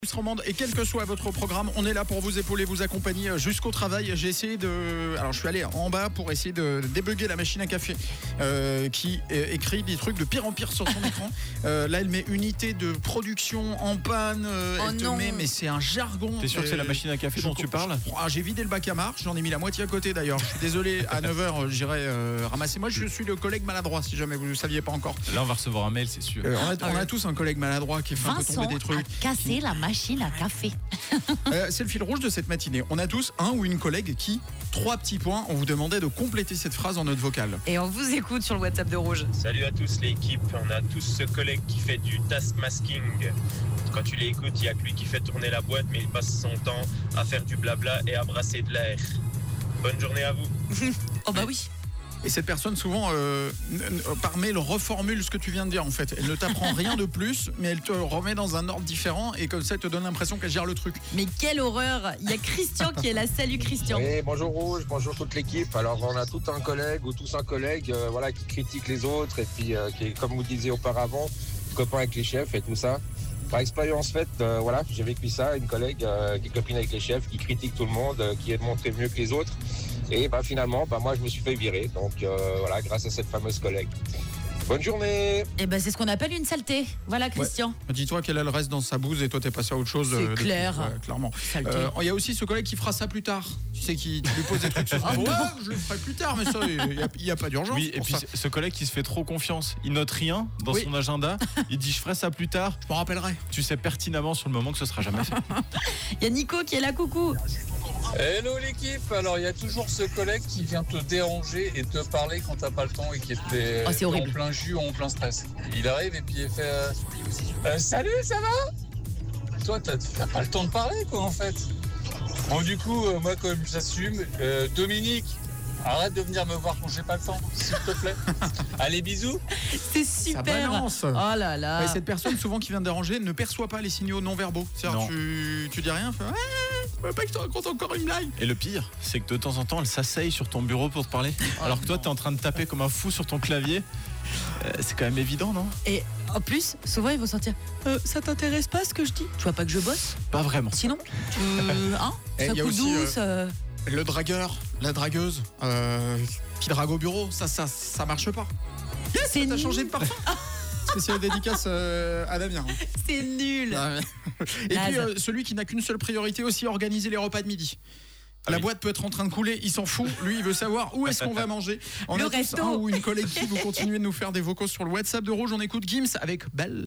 Romande, et quel que soit votre programme, on est là pour vous épauler, vous accompagner jusqu'au travail. J'ai essayé alors je suis allé en bas pour essayer de débugger la machine à café qui écrit des trucs de pire en pire sur son écran. Là elle met unité de production en panne, mais c'est un jargon. T'es sûr que c'est la machine à café dont tu parles? J'ai vidé le bac à marche, j'en ai mis la moitié à côté d'ailleurs. Je suis désolé, à 9h j'irai ramasser. Moi je suis le collègue maladroit, si jamais vous ne le saviez pas encore. Là on va recevoir un mail, c'est sûr. On a tous un collègue maladroit qui fait un peu tomber des trucs. Casser la machine à café. C'est le fil rouge de cette matinée. On a tous un ou une collègue qui, 3 petits points, on vous demandait de compléter cette phrase en note vocale. Et on vous écoute sur le WhatsApp de Rouge. Salut à tous l'équipe, on a tous ce collègue qui fait du task masking. Quand tu l'écoutes, il n'y a que lui qui fait tourner la boîte, mais il passe son temps à faire du blabla et à brasser de l'air. Bonne journée à vous. Oh bah oui. Et cette personne souvent par mail reformule ce que tu viens de dire en fait. Elle ne t'apprend rien de plus, mais elle te remet dans un ordre différent et comme ça elle te donne l'impression qu'elle gère le truc. Mais quelle horreur. Il y a Christian qui est là. Salut Christian. Oui, bonjour Rouge, bonjour toute l'équipe. Alors on a tout un collègue ou tous un collègue qui critique les autres et puis qui est, comme vous disiez auparavant, copain avec les chefs et tout ça. Par expérience faite, j'ai vécu ça, une collègue qui est copine avec les chefs, qui critique tout le monde, qui est montré mieux que les autres. Et finalement, moi je me suis fait virer. Donc grâce à cette fameuse collègue. Bonne journée. Et c'est ce qu'on appelle une saleté. Voilà Christian. Ouais. Dis-toi qu'elle reste dans sa bouse et toi t'es passé à autre chose. C'est clair. Clairement. Il y a aussi ce collègue qui fera ça plus tard. Tu sais, tu lui poses des trucs sur son je le ferai plus tard, mais ça, il n'y a pas d'urgence. Oui, et puis ce collègue qui se fait trop confiance, il note rien dans son agenda, il dit je ferai ça plus tard. Je m'en rappellerai. Tu sais pertinemment sur le moment que ce sera jamais fait. Il y a Nico qui est là, coucou. Hello l'équipe, alors il y a toujours ce collègue qui vient te déranger et te parler quand t'as pas le temps et qui est en plein jus ou en plein stress. Il arrive et puis il fait salut, ça va? Toi t'as pas le temps de parler quoi en fait. Bon du coup moi comme j'assume, Dominique, arrête de venir me voir quand j'ai pas le temps, s'il te plaît. Allez bisous. C'est super. Ça balance. Oh là là. Et cette personne souvent qui vient de déranger ne perçoit pas les signaux non verbaux. C'est-à-dire tu dis rien, fait pas que je te raconte encore une blague. Et le pire, c'est que de temps en temps, elle s'asseye sur ton bureau pour te parler. Alors que toi, t'es en train de taper comme un fou sur ton clavier. C'est quand même évident, non? Et en plus, souvent ils vont sortir ça t'intéresse pas ce que je dis? Tu vois pas que je bosse? Pas vraiment. Sinon, ça y a coup aussi, douce. Le dragueur, la dragueuse qui drague au bureau, ça marche pas. Yes, t'as changé de parfum. Spéciale dédicace à Damien. C'est nul. Et puis celui qui n'a qu'une seule priorité aussi, organiser les repas de midi. La boîte peut être en train de couler, il s'en fout. Lui, il veut savoir où est-ce qu'on va manger. On a tous un ou une collègue qui vous continuez de nous faire des vocaux sur le WhatsApp de Rouge. On écoute Gims avec Belle.